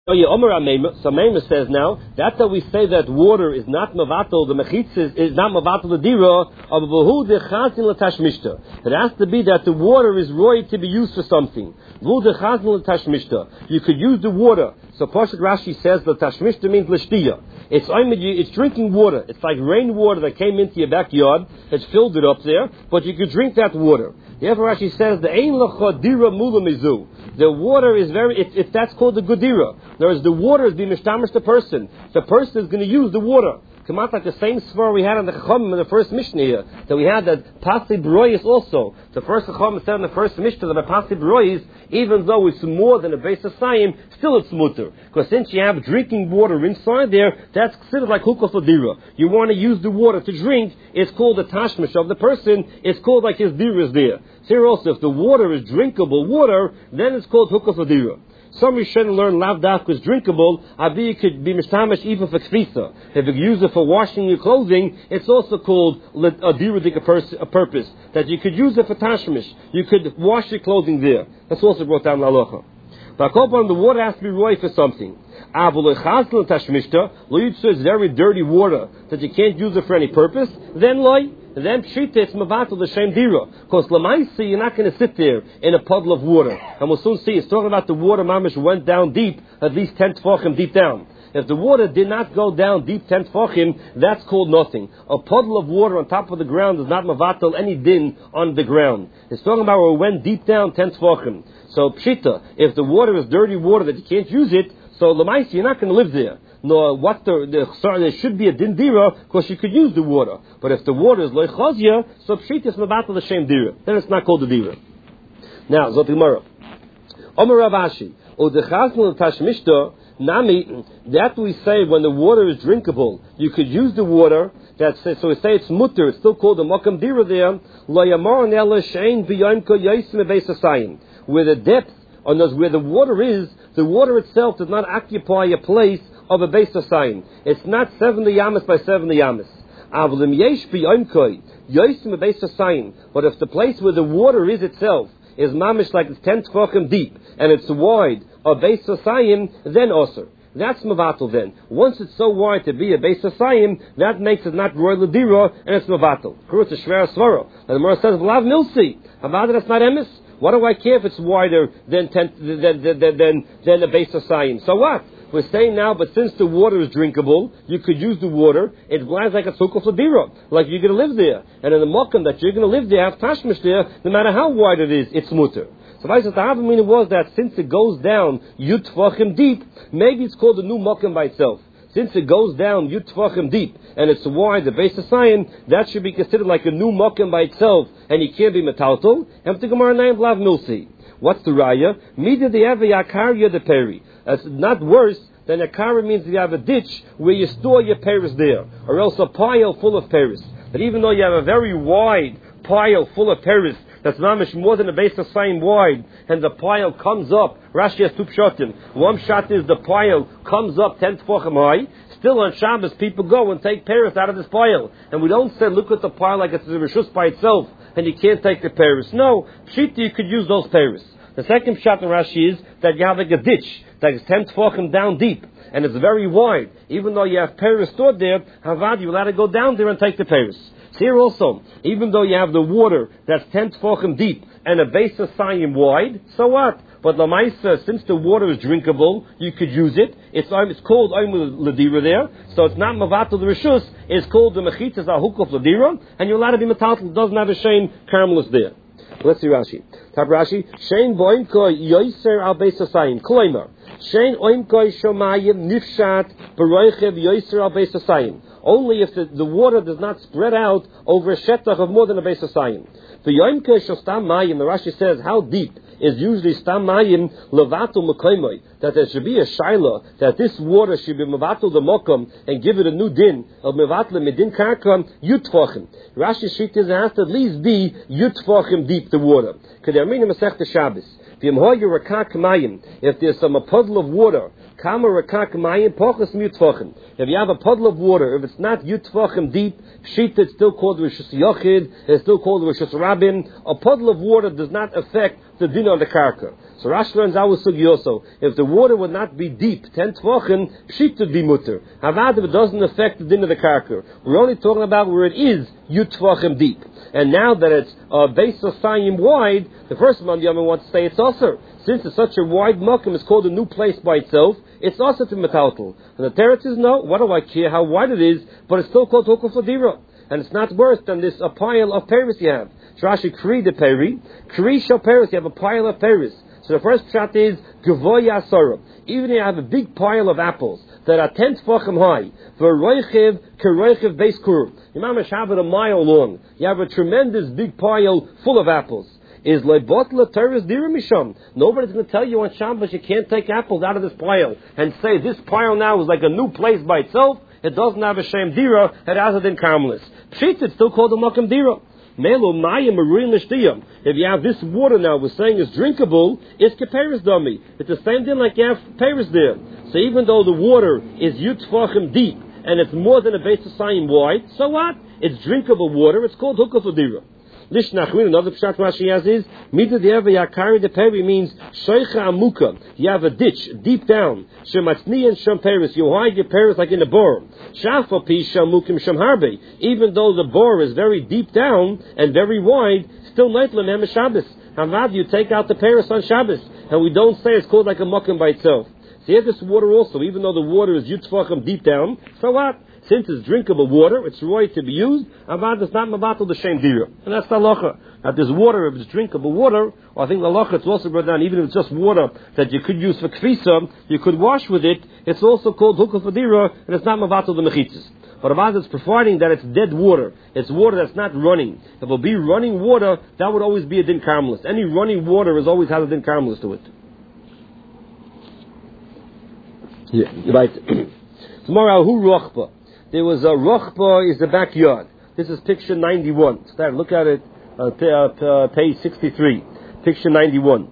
Oh yeah, Omer Amema. So Amema says now, that's how we say that water is not mavatal, the mechitzis is not mavatal the dira, of v'hu dechazin l'tashmishta. It has to be that the water is roy to be used for something. V'hu dechazin l'tashmishta. You could use the water. So Pashat Rashi says l'tashmishta means l'shtiya. It's drinking water. It's like rainwater that came into your backyard. It's filled it up there, but you could drink that water. Therefore Rashi says the ein l'cha dira mula mizu. The water is that's called the gudira. Whereas the water is being mishtamish the person. The person is going to use the water. Come out like the same svar we had on the Chachamim in the first Mishnah here. That we had that Pasi Broyis also. The first Chachamim said in the first Mishnah that Pasi Broyis, even though it's more than a base of Sayim, still it's mutter. Because since you have drinking water inside there, that's considered like Hukos Ladira. You want to use the water to drink, it's called the Tashmish of the person, it's called like his Dira is there. So here also, if the water is drinkable water, then it's called Hukos Ladira. Some Rishonim learn lav dafka is drinkable. Abi could be mishtamish even for kfisa. If you use it for washing your clothing, it's also called a diradik a purpose that you could use it for tashmish. You could wash your clothing there. That's also brought down lalocha. But the water has to be roy for something. It's very dirty water that you can't use it for any purpose. Then pshita it's mavatal the shem dira. Because lamaisi you're not going to sit there in a puddle of water. And we'll soon see. It's talking about the water mamish went down deep, at least 10 tefachim deep down. If the water did not go down deep 10 tefachim, that's called nothing. A puddle of water on top of the ground does not mavatal any din on the ground. It's talking about where it went deep down 10 tefachim. So pshita, if the water is dirty water that you can't use it, so lamaisi you're not going to live there. No, there should be a din dira because you could use the water. But if the water is loichazia, so pshita is mabatal the shem dira. Then it's not called the dira. Now, Zot Gemara. Omer Rav Ashi, udechaznu tashmishta nami. That we say when the water is drinkable, you could use the water. So we say it's mutter. It's still called the makam dira there. Lo yamar nela shein b'yomka yosim be'sasayim. Where the depth, or where the water itself does not occupy a place of a base of sign. It's not 70 yamas by 70 yamas. But if the place where the water is itself is mamish like it's 10 tefachim deep and it's wide, a base of sign, then also. That's mavatal then. Once it's so wide to be a base of sign, that makes it not royal ladira and it's mavatal. It's a shver svara. And the Gemara says, "Lav milsi." Avada, that's not emes. What do I care if it's wider than a base of sign? So what? We're saying now, but since the water is drinkable, you could use the water. It glides like a sukkah fladira, like you're going to live there. And in the mokum that you're going to live there, have tashmish there, no matter how wide it is, it's mutter. So the Havamina meaning was that since it goes down yut tefachim deep, maybe it's called a new mokum by itself. Since it goes down yut tefachim deep and it's wide, the base of sign, that should be considered like a new mokum by itself, and you can't be metaltal. And the Gemara name Lav Milsi. What's the raya? Mida the ever yakarya the peri. It's not worse than a kara means you have a ditch where you store your peris there, or else a pile full of peris. But even though you have a very wide pile full of peris, that's mamish more than a base of sign wide, and the pile comes up. Rashi has two pshatim. One shot is the pile comes up 10 tefachim high. Still on Shabbos, people go and take peris out of this pile, and we don't say look at the pile like it's a rishus by itself, and you can't take the peris. No, pshita you could use those peris. The second shot in Rashi is that you have like a ditch that is 10 tefachim down deep, and it's very wide. Even though you have peris stored there, Havad, you're allowed to go down there and take the peris. Here also, even though you have the water that's 10 tefachim deep and a base of sayim wide, so what? But Lamaisa, since the water is drinkable, you could use it. It's called Oimul Ladira there, so it's not Mavatal the Rishus, it's called the Mechitzas Ahukov Ladira, and you're allowed to be Matatal, it doesn't have a shame, Carmelus there. Let's see Rashi. Tab Rashi, Shein Boimko Yoiser Al Beis Asayim, Kloimer. Shein Oimko Shomayim Nifshat Baroichev Yoiser Al Beis Asayim. Only if the water does not spread out over a shetach of more than a Beis Asayim. The Yoimko Shostam Mayim, the Rashi says, how deep is usually Stam Mayim Levatul Mekoimoi, that there should be a shaila, that this water should be Mevatul the Mokom and give it a new din of Mevatul Medin Karkam Yutfachim. Rashi Shit is it has to at least be Yutfachim deep, the water. Kedamina Masechta Shabbos. If there's some a puddle of water, if you have a puddle of water, if it's not yutfachim deep, shita, it's still called rishus yochid, it's still called rishus rabin. A puddle of water does not affect the din on the karka. So Rashi learns our sugi also. If the water would not be deep, 10 tefachim, pshit would be mutter. Havad, it doesn't affect the din of the karker. We're only talking about where it is yut tefachim deep. And now that it's base of sayim wide, the first man Yama wants to say it's also. Since it's such a wide makom, it's called a new place by itself, it's also to metaltal. And the teretz is no, what do I care how wide it is, but it's still called hukuf ladira. And it's not worse than this a pile of peris you have. Rashi kri de peri, kri shel peris, you have a pile of peris. So the first shot is Gavoya Asara. Even if you have a big pile of apples that are 10 tefachim high, v'roichiv k'roichiv beis kur. You might have it a mile long. You have a tremendous big pile full of apples. Is leibotla teres dira misham. Nobody's going to tell you on Shabbos you can't take apples out of this pile and say this pile now is like a new place by itself. It doesn't have a shem dira. It has it in karmelis. Pshit, it's still called a makam dira. If you have this water now, we're saying is drinkable, it's keperis dummy. It's the same thing like you have peris there. So even though the water is yutfachim deep and it's more than a base of sayim wide, so what? It's drinkable water. It's called hukaf adira. Lishnachmin, another pshat Rashi has is Mida de'eva yakari de peri means shoicha amuka. You have a ditch deep down. Shematzni and sham peris. You hide your peris like in a bore. Shafa pi shamukim sham harbe. Even though the bore is very deep down and very wide, still neitlam hem Shabbos. Havad, you take out the peris on Shabbos, and we don't say it's called like a mukim by itself. So here this water also, even though the water is yutfachim deep down, so what? Since it's drinkable water, it's right to be used. Avad is not mabatal the shem dira, and that's the halacha. That this water, if it's drinkable water, or I think the halacha it's also brought down. Even if it's just water that you could use for kfisa, you could wash with it. It's also called hukaf adira, and it's not mabatal the mechitzas. But Avad is providing that it's dead water. It's water that's not running. If it will be running water, that would always be a din karmelis. Any running water has always had a din karmelis to it. Yeah, right. Tomorrow, who rochba? There was a rochba is the backyard. This is picture 91. Start, look at it, page 63. Picture 91.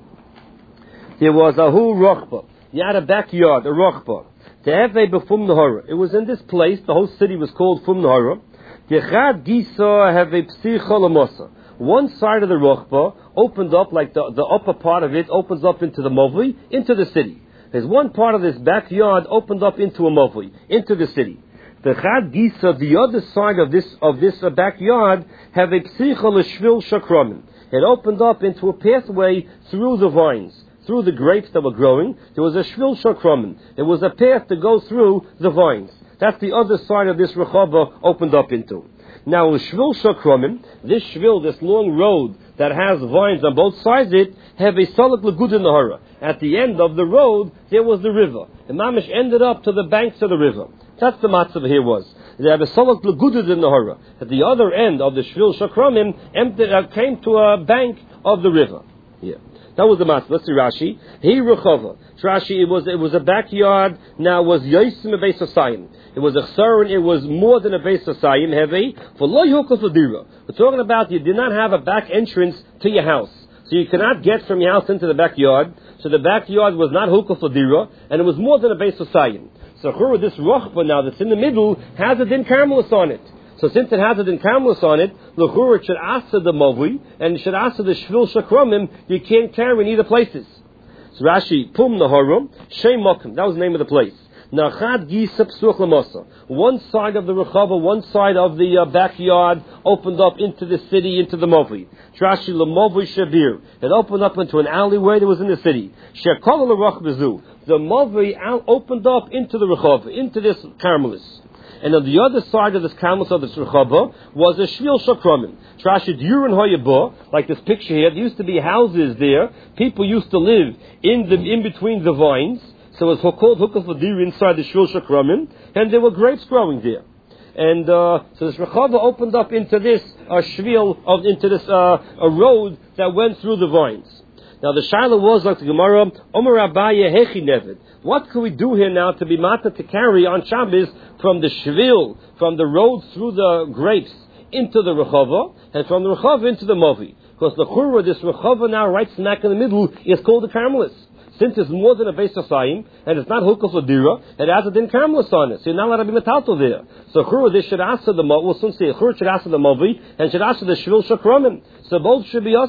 There was a hu rochba. You had a backyard, a rochba. Te'evei b'fum nahara. It was in this place, the whole city was called Fum Nahara. Yechad gisa have a psicha lamosa. One side of the rochba opened up, like the upper part of it opens up into the movli, into the city. There's one part of this backyard opened up into a movli, into the city. The chad gisa, the other side of this backyard, have a psicha l'shvil shakramim. It opened up into a pathway through the vines, through the grapes that were growing. There was a shvil shakramim. It was a path to go through the vines. That's the other side of this rechava opened up into. Now, shvil shakramim, this shvil, this long road that has vines on both sides of it, have a solid lagud in the hara. At the end of the road, there was the river. The mamish ended up to the banks of the river. That's the matzav here was. They have a solid lagudud in the hara. At the other end of the shvil shakramim, came to a bank of the river. Yeah. That was the matzav. Let's see Rashi. He rechava. Rashi, it was a backyard. Now it was yosim a beis asayim. It was a chsaron. It was more than a beis asayim heavy. For lo yukos ladira. We're talking about you did not have a back entrance to your house. So you cannot get from your house into the backyard. So the backyard was not hukaf ladira, and it was more than a beis asayim. So this rochba now that's in the middle has a din karmelis on it. So since it has a din karmelis on it, l'chur it should asa the mavui and it should asa the shvil shakramim. You can't carry in either places. So Rashi pum naharum shem makom. That was the name of the place. Nachad gisa psuch lamasa. One side of the rechava, one side of the backyard opened up into the city, into the mavui. Rashi lamavui shavir. It opened up into an alleyway that was in the city. Shekol l'roch bezu. The mavui opened up into the rechava, into this karmelis. And on the other side of this karmelis of this rechava was a shvil shakramim. Rashi durin hoyabah, like this picture here. There used to be houses there. People used to live in between the vines. So it was called hukaf adir inside the shvil shakramim, and there were grapes growing there. And so this rechava opened up into this shvil into this a road that went through the vines. Now the shaila was like the Gemara, Omer Abaye Hechi Nevid. What can we do here now to be mata to carry on Shabbos from the shvil, from the road through the grapes into the rechava, and from the rechava into the movi? Because the churva, this rechava now right smack in the middle, is called the karmelis. Since it's more than a beis asayim, and it's not hukaf ladira, it has a din karmelis on it. So you're not allowed to be metaltal there. So churva, this should asa the movi, we'll soon say churva should asa the movi, and should asa the shvil shakramim. So both should be asar.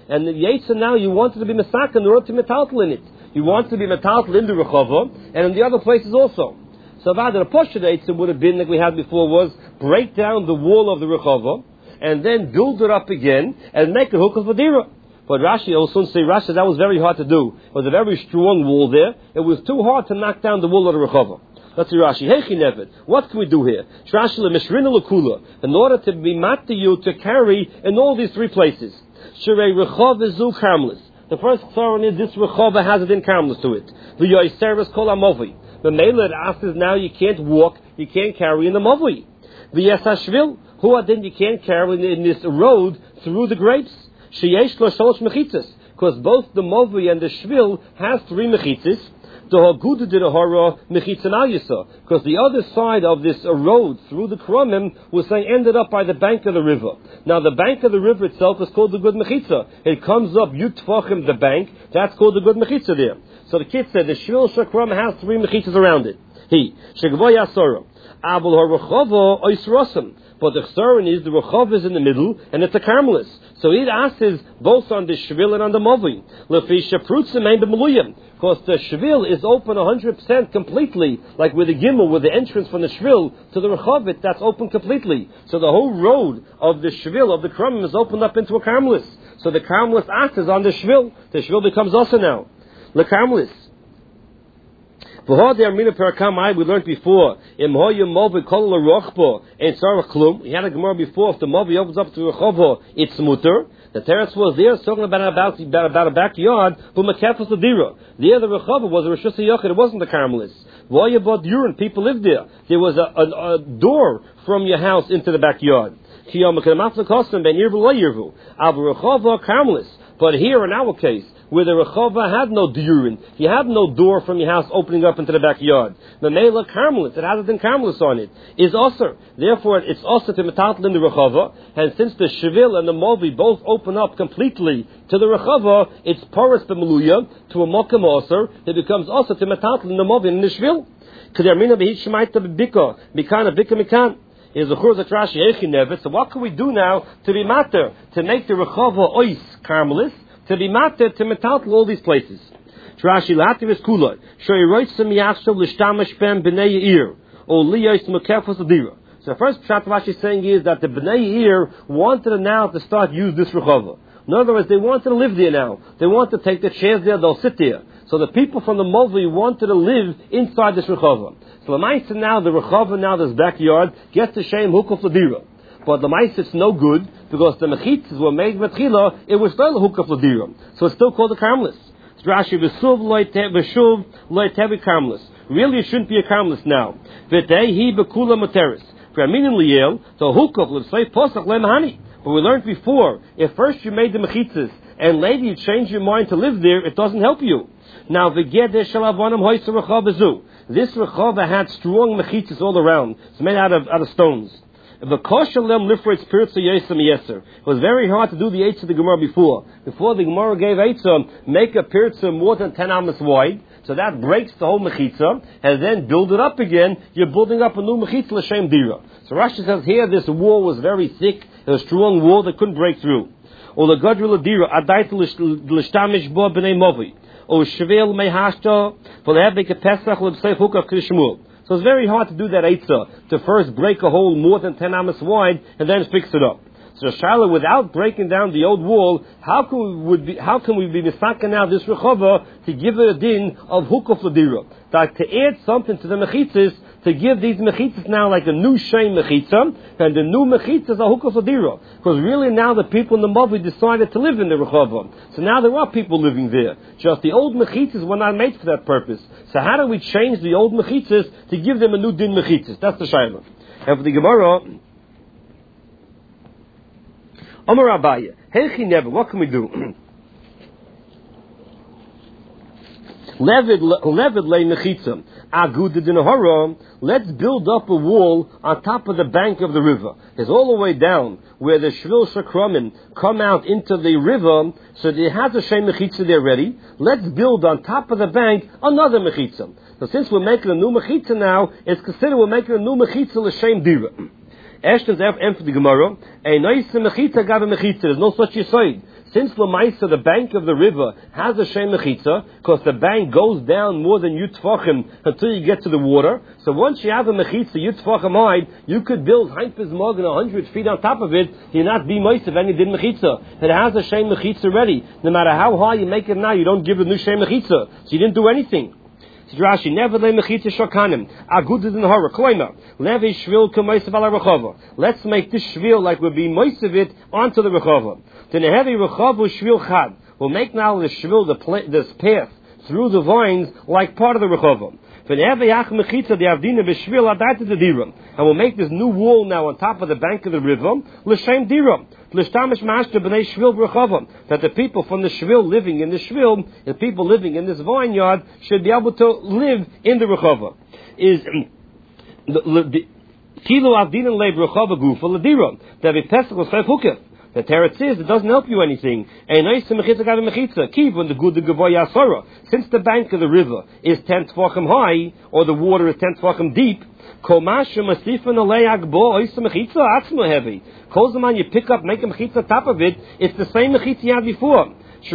And the Yetzer now you wanted to be Mesaka in order to metaltal in it. You wanted to be metaltal in the Rechava, and in the other places also. So the Poshet Eitzah would have been, like we had before, was break down the wall of the Rechava, and then build it up again, and make a hook of Vadira. But Rashi, I will soon say, Rashi, that was very hard to do. It was a very strong wall there. It was too hard to knock down the wall of the Rechava. Let's see Rashi. Hechi Nevid. What can we do here? In order to be matiyu, to carry in all these three places. Shirei Rechava Zu Karmelis. The first concern is this Rechava has it in Karmelis to it. The Yoiseres Kol HaMovi. The Mela asks is now you can't walk, you can't carry in the Movi. The Yesashvil. Who are then you can't carry in this road through the grapes. Sheyesh Lo Shalosh Mechitzas. Because both the Movi and the Shvil has three Mechitzas. Because the other side of this road through the Kromim was saying ended up by the bank of the river. Now the bank of the river itself is called the Good Mechitza. It comes up Yutfachim, the bank, that's called the Good Mechitza there. So the kid said the Shvil Shakram has three Mechitzas around it. But the Chsaron is the Rechav is in the middle, and it's a Carmelis. So it asks both on the Shvil and on the Movi. Because the Shvil is open 100% completely, like with the Gimel, with the entrance from the Shvil to the Rechavit, that's open completely. So the whole road of the Shvil, of the Krumim, is opened up into a Carmelis. So the Carmelis acts on the Shvil. The Shvil becomes also now. The Carmelis. We learned before, we had a Gemara before, if the Movi opens up to Rechava, it's mutter. The terrace was there, talking about a backyard, but Makefas the Dira. There the Rechava was a Rishus HaYochid, it wasn't the Carmelis. Why you bought urine? People lived there. There was a door from your house into the backyard. But here in our case, where the Rechava had no durin, you had no door from your house opening up into the backyard. The Mela Carmelis, it has a Carmelis on it, is Osir. Therefore, it's Osir to metatl in the Rechava, and since the Shevil and the Movi both open up completely to the Rechava, it's Porous B'Meluya, to a Mokim Osir, it becomes Osir to metatl in the Movi and the Shevil. K'dermina b'hit shemaita b'bika, mikana bika mikan. Is the Churz Atrashi Echi Nevet. So what can we do now to be matter, to make the Rechava Ois Carmelis, to be matter, to metaltal all these places? Trashi Lativ is Kula. Shoy Roitzim Yachshav Lishtamash Ben B'nei Yeir, or Liyos Mekefos Adira. So the first Pshat Rashi is saying is that the B'nei Yeir wanted now to start use this Rechava. In other words, they wanted to live there now. They want to take the chairs there, they'll sit there. So the people from the Movi wanted to live inside this Rechava. So the Maisa now, the Rechava now, this backyard, gets the Shem Hukaf Ladira. But the Maisa it's no good, because the Mechitzas were made with Chila, it was still a Hukaf Ladira. So it's still called a Carmelis. It's Rashi, V'suv loy tevi Carmelis. Really it shouldn't be a Carmelis now. V'tei hi b'kula materis. For Aminim Liel, the Hukaf, let's say, Posach Lemahani. But we learned before, if first you made the Mechitzas, and later you change your mind to live there, it doesn't help you. Now, v'gedeh shalavanam hoysa Rechava zu. This Rechava had strong mechitzas all around. It's made out of stones. It was very hard to do the Eitzah of the Gemara before. Before the Gemara gave Eitzah, make a Pirtzah more than 10 amas wide. So that breaks the whole mechitza, and then build it up again. You're building up a new mechitza l'shem dira. So Rashi says here this wall was very thick, a strong wall that couldn't break through. Or the gadrul dira adait l'shtamish bo b'nei movi. Or shvel mehashta for the hebek pesach l'bseif hukav krishmul. So it's very hard to do that eitzah, to first break a hole more than 10 amas wide and then fix it up. So Shiloh, without breaking down the old wall, how can we be misaka now this rechava to give it a din of hukuf ladira? That to add something to the mechitzas, to give these mechitzas now like a new shem mechitza, and the new mechitzas are hukuf ladira. Because really now the people in the Mavi decided to live in the rechava. So now there are people living there. Just the old mechitzas were not made for that purpose. So how do we change the old mechitzas to give them a new din mechitzas? That's the Shiloh. And for the Gemara, Amar Abaye, Hechi Never, what can we do? Levid lei mechitza, agud dinahara. Let's build up a wall on top of the bank of the river. It's all the way down where the shvil shakramim come out into the river, so it has a shem mechitza there ready. Let's build on top of the bank another mechitza. So since we're making a new mechitza now, it's considered we're making a new mechitza l'shem dira. Ashton's F for the Gemara. A nice mechitza gave a mechitza. There's no such yisoid. Since Lamaisa, the bank of the river, has a Shem Mechitza, because the bank goes down more than Yutfachim until you get to the water. So once you have a Mechitza, Yutfachim hide, you could build Haimpes Morgan 100 feet on top of it, you're not be moist if any did Mechitza. It has a Shem Mechitza ready. No matter how high you make it now, you don't give it a new Shem Mechitza. So you didn't do anything. Rashi, never lay mechitza shokanim. Agud is in the horror. Kloima. Levi shvil k'moisav ala rechava. Let's make this shvil like we're being moist of it onto the rechava. Then a heavy rechava shvil chad. We'll make now the shvil, this path through the vines, like part of the rechava. And we'll make this new wall now on top of the bank of the river, l'shem dira, that the people from the shvil living in the shvil, the people living in this vineyard, should be able to live in the rechava. Is kilo avdin leib rechava gufa l'dira that be pesach l'sef hukef. The teretz says it doesn't help you anything. Keep when the good the gavoy asara. Since the bank of the river is 10 tefachim high, or the water is 10 tefachim deep, Kozaman you pick up, make a mechitza top of it, it's the same mechitza you had before.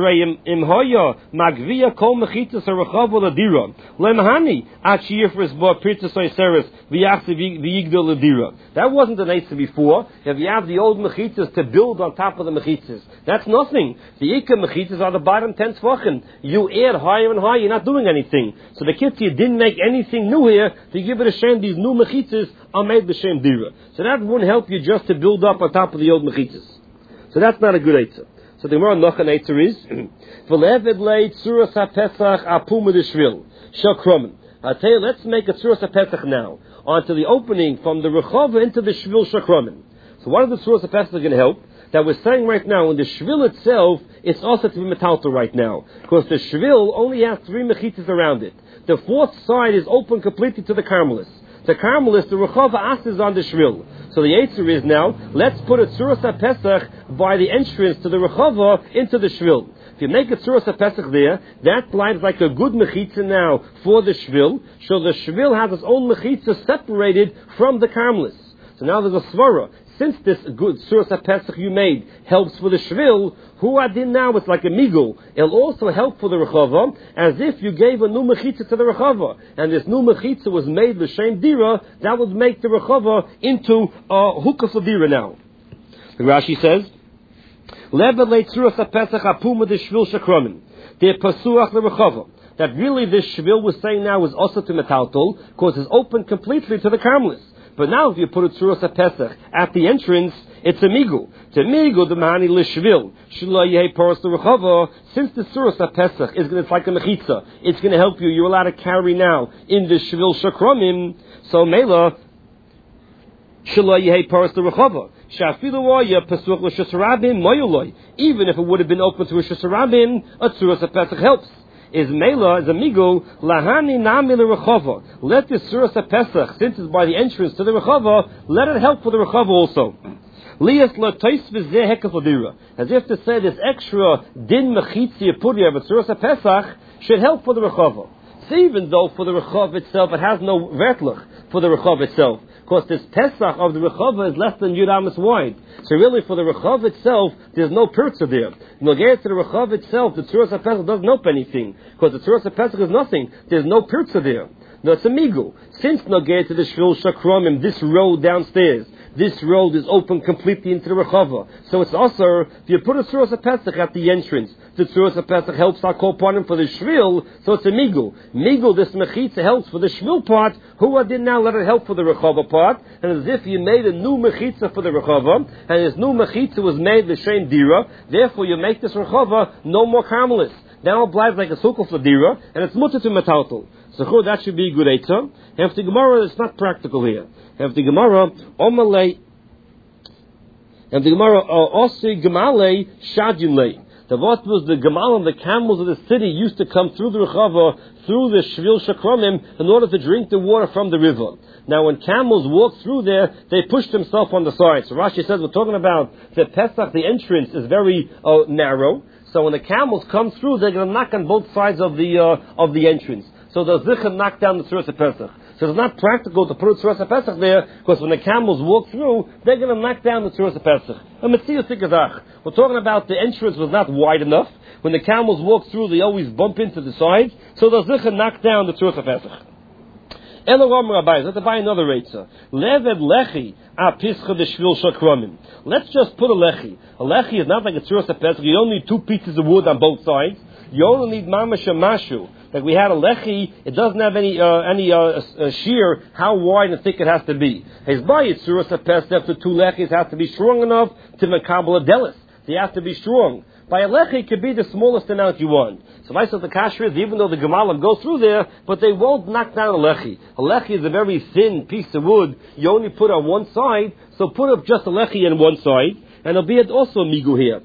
Im hoya magvia kol mechitza sarachavo ladira lemahani achiyifris bo pirta soiseris v'yachse v'yigdol ladira. That wasn't the nature before. If you have the old mechitzas to build on top of the mechitzas, that's nothing. The ikka mechitzas are the bottom 10 tefachim. You add higher and higher, you're not doing anything. So the kitzah didn't make anything new here. To give it a shame, these new mechitzas are made b'shem dira. So that wouldn't help you just to build up on top of the old mechitzas. So that's not a good eitzah. So the Gemara Nocha Eitzer is V'leved lei tzuras haPesach apum d'shvil shel kromen. I tell you, let's make a tzuras haPesach now onto the opening from the rechava into the shvil shel kromen. So what are the tzuras haPesach going to help? That we're saying right now, in the shvil itself, it's also to be metalta right now, because the shvil only has 3 mechitzas around it. The fourth side is open completely to the Carmelis. The Carmelis, the rechava as is on the shvil. So the Eitzer is now, let's put a tzuras haPesach by the entrance to the rechava into the shvil. If you make a tzuras haPesach there, that lies like a good mechitza now for the shvil. So the shvil has its own mechitza separated from the Carmelis. So now there's a svara. Since this good tzuras haPesach you made helps for the shvil, who adin now it's like a migul. It'll also help for the rechava, as if you gave a new mechitza to the rechava, and this new mechitza was made l'shem dira. That would make the rechava into a hukah for dira now. The Rashi says, "Level le tzuras haPesach apuma de shvil shekromin de pasuach the rechava." That really this shvil was saying now is also to metaltol, because it's open completely to the Carmelis. But now if you put a tzuras haPesach at the entrance, it's a migul. To migul the mani l'shvil shelo yehei poros l'rechava. Since the tzuras haPesach it's like a mechitza, it's going to help you. You're allowed to carry now in the shvil shekromim. So mela shelo yehei poros l'rechava. Shafilu waya pasuch l'shasarabim moyuloi. Even if it would have been open to a shasarabim, a tzuras haPesach helps. Is mela, is a migul, lahani nami l'rechava. Let the tzuras haPesach, since it's by the entrance to the rechava, let it help for the rechava also. Lias l'tois v'zeh hekaf l'dira. As if to say this extra din mechitzi you put here, but tzuras haPesach should help for the rechava. So even though for the rechava itself it has no vertlach for the rechava itself, because this Pesach of the rechava is less than Yud Amos wide. So really for the rechava itself, there's no pirza there. Nogea to the rechava itself, the tzuras haPesach doesn't help anything, because the tzuras haPesach is nothing. There's no pirza there. No, it's a migul. Since nogea to the shvil shakromim, this road downstairs, this road is open completely into the rechava. So it's also, if you put a tzuras haPesach at the entrance, the tzuras haPesach helps our kopanim for the shvil, so it's a migul. Migul, this mechitza helps for the shvil part, who did now let it help for the rechava part, and as if you made a new mechitza for the rechava, and this new mechitza was made l'shem dira, therefore you make this rechava no more Carmelis. Now it blives like a sukkah for dira, and it's mutter to metaltal. So that should be a good eitzah. And if the Gemara, it's not practical here. If the Gemara, omalei, and the Gemara, osi gemale shadinlei. The what was the gemal and the camels of the city used to come through the rechava, through the shvil shakromim, in order to drink the water from the river. Now when camels walk through there, they push themselves on the side. So Rashi says we're talking about the Pesach, the entrance is very narrow. So when the camels come through, they're going to knock on both sides of the entrance. So the zichah knock down the tzuras haPesach. So it's not practical to put a Tzuras HaPesach there, because when the camels walk through, they're going to knock down the Tzuras HaPesach. We're talking about the entrance was not wide enough. When the camels walk through, they always bump into the sides, so the Zicha knock down the Tzuras HaPesach. Let's buy another Reitzah. Leved lechi apischa de shvil shakromim. Let's just put a lechi. A lechi is not like a Tzuras HaPesach. You don't need two pieces of wood on both sides. You only need mamash and mashu. Like we had a lechi, it doesn't have any shear, how wide and thick it has to be. His by it's Tzuras HaPesach, after two lechis has to be strong enough to makabel a delis. They have to be strong. By a lechi, it could be the smallest amount you want. So I said the kasher is, even though the gemalim go through there, but they won't knock down a lechi. A lechi is a very thin piece of wood. You only put on one side, so put up just a lechi on one side, and there'll be also a migu here.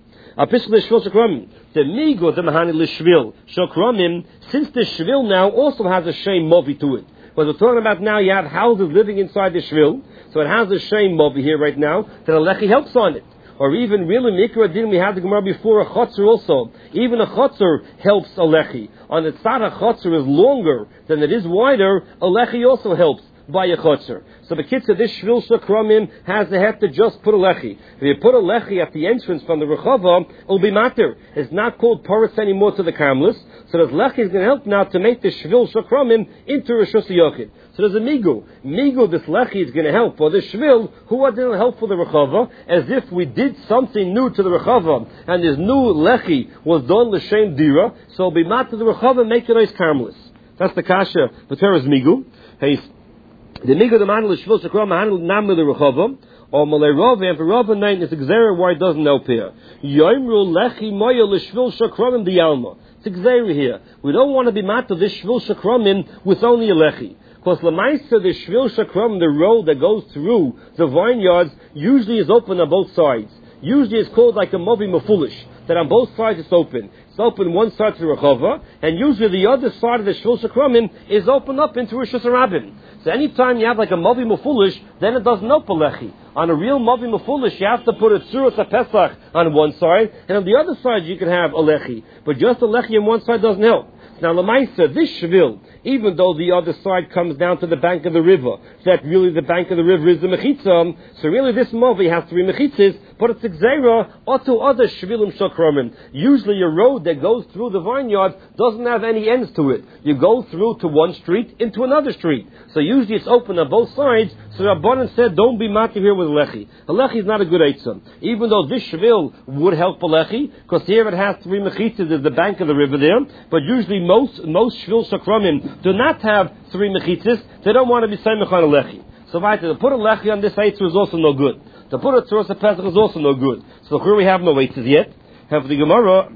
The migu, the mahani l'shvil shokramim, since the shvil now also has a shem movi to it. What we're talking about now, you have houses living inside the shvil, so it has a shem movi here right now, that a lechi helps on it. Or even really mikra din, we had the Gemara before, a chotzer also. Even a chotzer helps a lechi. On the tzad a chotzer is longer than it is wider, a lechi also helps by a chotzer. So the kitzah, this shvil shakramim has the head to just put a lechi. If you put a lechi at the entrance from the rechava, it'll be matter. It's not called paris anymore to the kamlis. So the lechi is going to help now to make the shvil shakramim into Rishus Yochid. So there's a migu. Migu, this lechi is going to help. Or the shvil, who are going to help for the rechava, as if we did something new to the rechava, and this new lechi was done l'shem dira, so it'll be matter the rechava, make it as kamlis. That's the kasha. But there is migu. Hey, the migu the man l'shvil shakram man nam the rechava, or malay rov and for rov and nine is exera why it doesn't help here. Yoimru lechi moya l'shvil shakram the alma. It's exera here. We don't want to be matter this shvil shakramim with only a lechi. Because Lamaisa, the Shvil Shakram, the road that goes through the vineyards, usually is open on both sides. Usually it's called like a Movi Mafulish, that on both sides it's open. It's open one side to the Rechava, and usually the other side of the Shvil Shakramim is open up into Rishus Harabim. So anytime you have like a Movi Mafulish, then it doesn't help a Lechi. On a real Movi Mafulish, you have to put a Tzuras HaPesach on one side, and on the other side you can have a Lechi. But just a Lechi on one side doesn't help. Now, Lamaisa, this Shvil, even though the other side comes down to the bank of the river, that really the bank of the river is the Mechitza, so really this Movi has three Mechitzas, but it's Xera or to other Shvilim Shokramim. Usually a road that goes through the vineyard doesn't have any ends to it. You go through to one street into another street. So usually it's open on both sides, so Rabbanan said, don't be matir here with a Lechi. A Lechi is not a good Eitzah. Even though this Shvil would help a Lechi, because here it has three Mechitzas, there's the bank of the river there, but usually most Shvil Shokramim do not have three mechitzas. They don't want to be Saimach on a lechi. So to put a lechi on this eitzah is also no good. To put a Tzuras HaPesach is also no good. So here we have no eitzahs yet. Have the Gemara.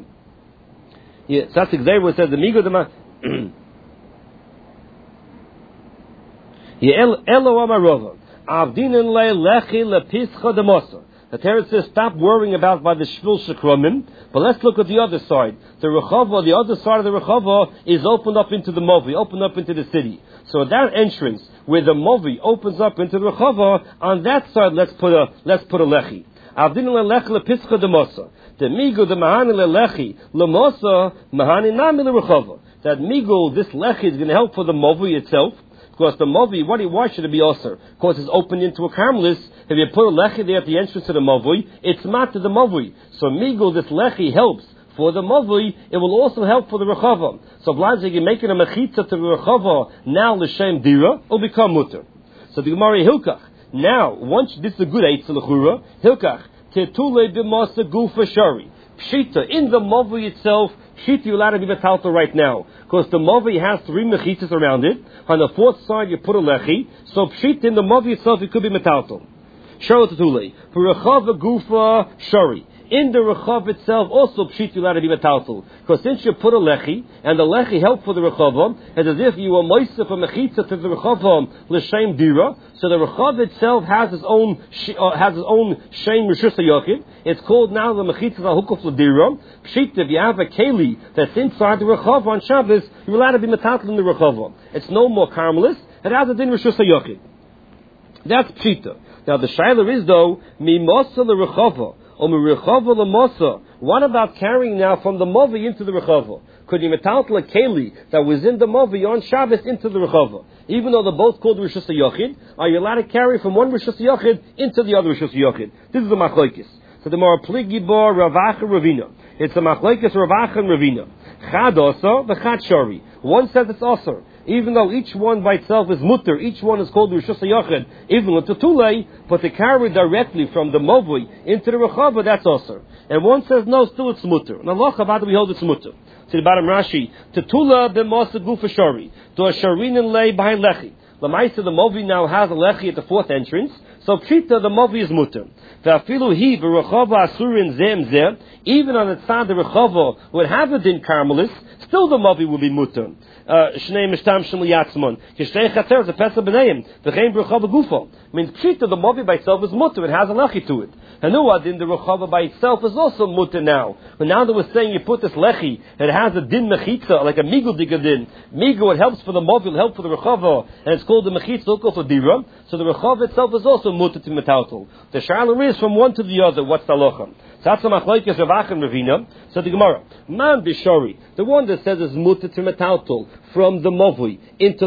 Yeah, so that's exactly what it says. The migu dema. Elo amarova. Avdinin le lechi lepischa demosa. The Torah says, stop worrying about by the Shvil Shakramim, but let's look at the other side. The Rechava, the other side of the Rechava is opened up into the Movi, opened up into the city. So at that entrance, where the Movi opens up into the Rechava, on that side, let's put a Lechi. Avdin le'lechi lepischa demosa. The migu, the mahani le'lechi, lemosa, mahani nami le'Rechava. That migu, this lechi is going to help for the Movi itself. Because the Movi, why should it be Osir? Because it's opened into a Karmelis. If you put a Lechi there at the entrance to the Movi, it's mat to the Movi. So Migul, this Lechi helps for the Movi, it will also help for the Rechava. So Blazig, you're making a Mechitza to the Rechava, now L'Shem Dira, will become Mutter. So the Gemara Hilkach. Now, once, this is a good Eitz L'Chura, Hilkach, Tetule B'Masa Gufa Shari. Pshita, in the Movi itself, Pshita you're allowed to be metaltal right now. Because the Movi has three mechitzas around it. On the fourth side you put a lechi. So Pshita in the Movi itself it could be metaltal. Shara Tatule. For Rechava Gufa Shari. In the Rechav itself, also Pshit you're allowed to be metaltal. Because since you put a Lechi, and the Lechi helped for the Rechav, it's as if you were moisef a Mechitza to the Rechav, L'Shem Dira, so the Rechav itself has its own Shem Rishus HaYochid. It's called now the Mechitza HaHukuf L'Dira. Pshit, if you have a Keli that's inside the Rechav on Shabbos, you're allowed to be metaltal in the Rechav. It's no more Karmelis, it has a din Rishus HaYochid. That's Pshita. Now the Shaila is though, Mimosa the Rechav, What about carrying now from the Movi into the Rechava? Could you metaltal a keli that was in the Movi on Shabbos into the Rechava? Even though they're both called Rishus HaYochid, are you allowed to carry from one Rishus HaYochid into the other Rishus HaYochid? This is the Machlokes. So the more Pligibor, Ravach, and Ravina. It's the Machlokes, Ravach, and Ravina. Chad Osar, the Chad Shari. One says it's Osar. Even though each one by itself is mutter, each one is called Rishus HaYochid, even with Tutulei, but to carry directly from the Movui into the Rechava, that's Osar. And one says, no, still it's mutter. And Allah Chabad, we hold it's mutter. To the bottom Rashi, Tutula b'mosa gufa shari, to a sharin lay behind lechi. Lamaisa, the Movi now has a lechi at the fourth entrance, so Pshita, the Movi is mutter. V'afilu hi v'rechava asurin zem zeh, even on the tzad the Rechava would have a din Carmelis, still the Movi will be mutter. Shnei mishtam shem liyatzmon. Kishtei chater is a pesach b'neim. V'chein b'rechava gufo. Means Pshita, the Movi by itself is mutter. It has a lechi to it. Hanua din the Rechava by itself is also mutter now. But now that we're saying you put this lechi, it has a din mechitza, like a migul digadin. Migul, it helps for the Movi, it helps for the Rechava, and it's called the mechitza, also for dira. So the Rechava itself is also mutter to metaltal. The shaila is from one to the other. What's the halacha? So that's the machlokes Ravach and Ravina. So the Gemara, man b'shari, the one that says it's mutter to metaltal from the Movui into